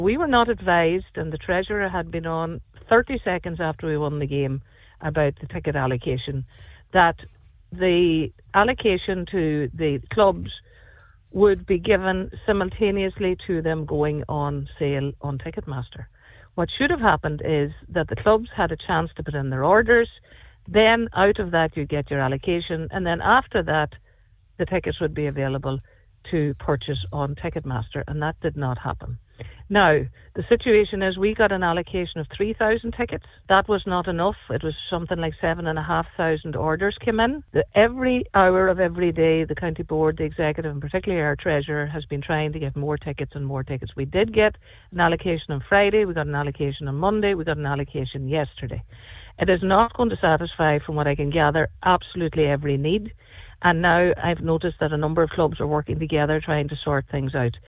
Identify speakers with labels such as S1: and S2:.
S1: We were not advised, and the Treasurer had been on 30 seconds after we won the game about the ticket allocation, that the allocation to the clubs would be given simultaneously to them going on sale on Ticketmaster. What should have happened is that the clubs had a chance to put in their orders, then out of that you get your allocation, and then after that the tickets would be available to purchase on Ticketmaster, and that did not happen. Now, the situation is we got an allocation of 3,000 tickets. That was not enough. It was something like 7,500 orders came in. Every hour of every day, the county board, the executive, and particularly our treasurer, has been trying to get more tickets and more tickets. We did get an allocation on Friday, we got an allocation on Monday, we got an allocation yesterday. It is not going to satisfy, from what I can gather, absolutely every need. And now I've noticed that a number of clubs are working together trying to sort things out.